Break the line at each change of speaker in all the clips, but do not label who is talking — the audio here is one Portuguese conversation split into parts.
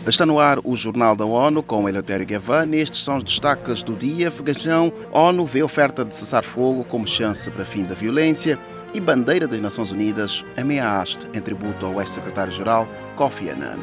Está no ar o Jornal da ONU com Eleutério Gavan. Estes são os destaques do dia. Afeganistão, ONU vê oferta de cessar-fogo como chance para fim da violência e bandeira das Nações Unidas ameaça a haste em tributo ao ex-secretário-geral Kofi Annan.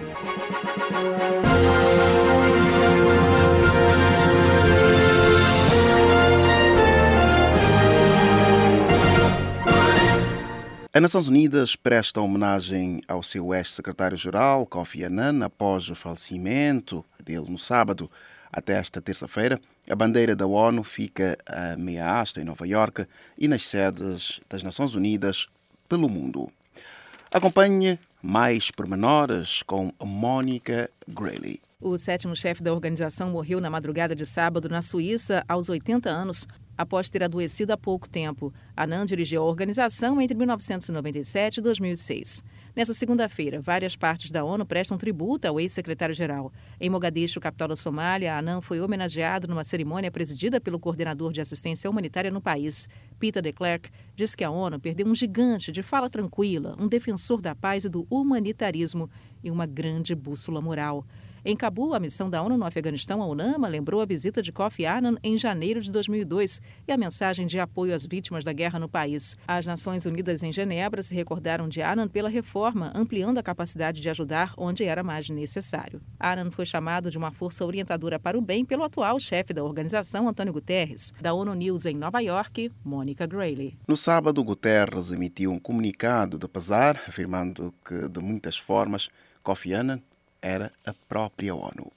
As Nações Unidas prestam homenagem ao seu ex-secretário-geral, Kofi Annan, após o falecimento dele no sábado. Até esta terça-feira, a bandeira da ONU fica a meia haste em Nova Iorque e nas sedes das Nações Unidas pelo mundo. Acompanhe mais pormenores com Mónica Grayley.
O sétimo chefe da organização morreu na madrugada de sábado na Suíça, aos 80 anos, após ter adoecido há pouco tempo. Annan dirigiu a organização entre 1997 e 2006. Nessa segunda-feira, várias partes da ONU prestam tributo ao ex-secretário-geral. Em Mogadishu, capital da Somália, Annan foi homenageado numa cerimônia presidida pelo coordenador de assistência humanitária no país. Peter de Klerk disse que a ONU perdeu um gigante de fala tranquila, um defensor da paz e do humanitarismo e uma grande bússola moral. Em Cabul, a missão da ONU no Afeganistão, a UNAMA, lembrou a visita de Kofi Annan em janeiro de 2002 e a mensagem de apoio às vítimas da guerra no país. As Nações Unidas em Genebra se recordaram de Annan pela reforma, ampliando a capacidade de ajudar onde era mais necessário. Annan foi chamado de uma força orientadora para o bem pelo atual chefe da organização, Antônio Guterres. Da ONU News em Nova Iorque, Mónica Grayley.
No sábado, Guterres emitiu um comunicado de pesar, afirmando que, de muitas formas, Kofi Annan era a própria ONU.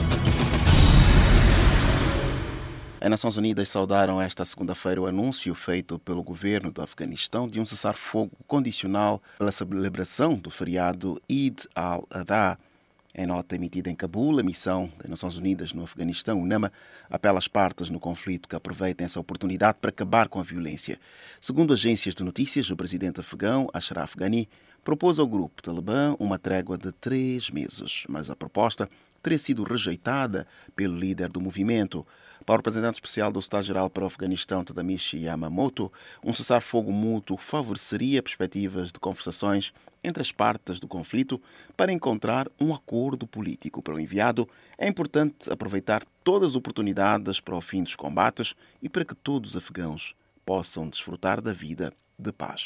As Nações Unidas saudaram esta segunda-feira o anúncio feito pelo governo do Afeganistão de um cessar-fogo condicional pela celebração do feriado Eid al-Adha. Em nota emitida em Cabul, a missão das Nações Unidas no Afeganistão, UNAMA, apela às partes no conflito que aproveitem essa oportunidade para acabar com a violência. Segundo agências de notícias, o presidente afegão, Ashraf Ghani, propôs ao grupo talibã uma trégua de 3 meses, mas a proposta teria sido rejeitada pelo líder do movimento. Para o representante especial do Estado-Geral para o Afeganistão, Tadamichi Yamamoto, um cessar-fogo mútuo favoreceria perspectivas de conversações entre as partes do conflito para encontrar um acordo político. Para o enviado, é importante aproveitar todas as oportunidades para o fim dos combates e para que todos os afegãos possam desfrutar da vida de paz.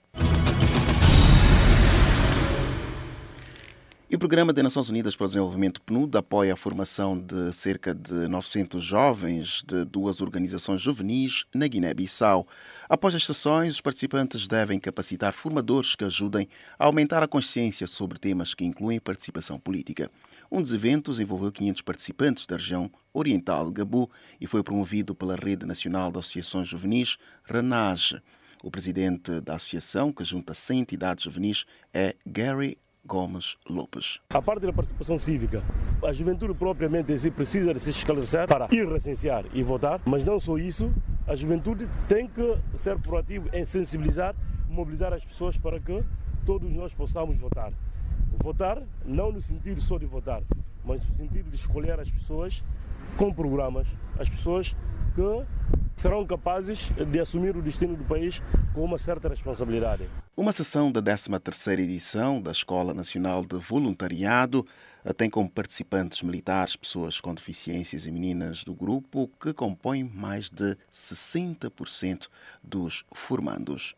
E o Programa das Nações Unidas para o Desenvolvimento, PNUD, apoia a formação de cerca de 900 jovens de 2 organizações juvenis na Guiné-Bissau. Após as sessões, os participantes devem capacitar formadores que ajudem a aumentar a consciência sobre temas que incluem participação política. Um dos eventos envolveu 500 participantes da região oriental de Gabu e foi promovido pela Rede Nacional de Associações Juvenis, RENAGE. O presidente da associação, que junta 100 entidades juvenis, é Gary Gomes Lopes.
A parte da participação cívica, a juventude propriamente em si precisa de se esclarecer para ir recensear e votar, mas não só isso, a juventude tem que ser proativa em sensibilizar, mobilizar as pessoas para que todos nós possamos votar. Votar não no sentido só de votar, mas no sentido de escolher as pessoas com programas, as pessoas que serão capazes de assumir o destino do país com uma certa responsabilidade.
Uma sessão da 13ª edição da Escola Nacional de Voluntariado tem como participantes militares pessoas com deficiências e meninas do grupo, que compõem mais de 60% dos formandos.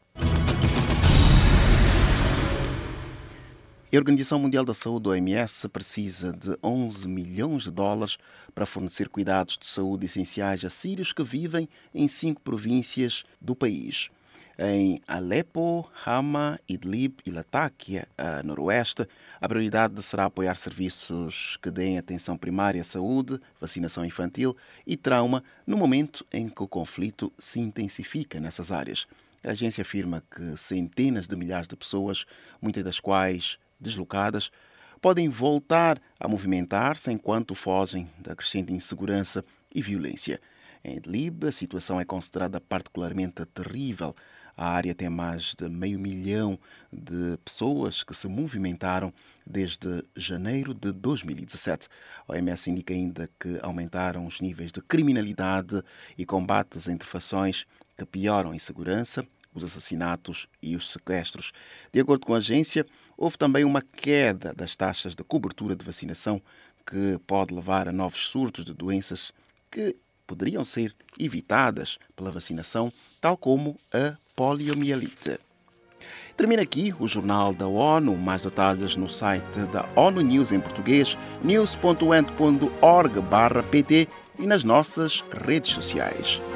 A Organização Mundial da Saúde, OMS, precisa de 11 milhões de dólares para fornecer cuidados de saúde essenciais a sírios que vivem em 5 províncias do país. Em Alepo, Hama, Idlib e Latakia, a noroeste, a prioridade será apoiar serviços que deem atenção primária à saúde, vacinação infantil e trauma no momento em que o conflito se intensifica nessas áreas. A agência afirma que centenas de milhares de pessoas, muitas das quais deslocadas, podem voltar a movimentar-se enquanto fogem da crescente insegurança e violência. Em Idlib, a situação é considerada particularmente terrível. A área tem mais de 500 mil de pessoas que se movimentaram desde janeiro de 2017. A OMS indica ainda que aumentaram os níveis de criminalidade e combates entre fações que pioram a insegurança, os assassinatos e os sequestros. De acordo com a agência, houve também uma queda das taxas de cobertura de vacinação, que pode levar a novos surtos de doenças que poderiam ser evitadas pela vacinação, tal como a poliomielite. Termina aqui o Jornal da ONU. Mais detalhes no site da ONU News em português, news.ent.org/pt e nas nossas redes sociais.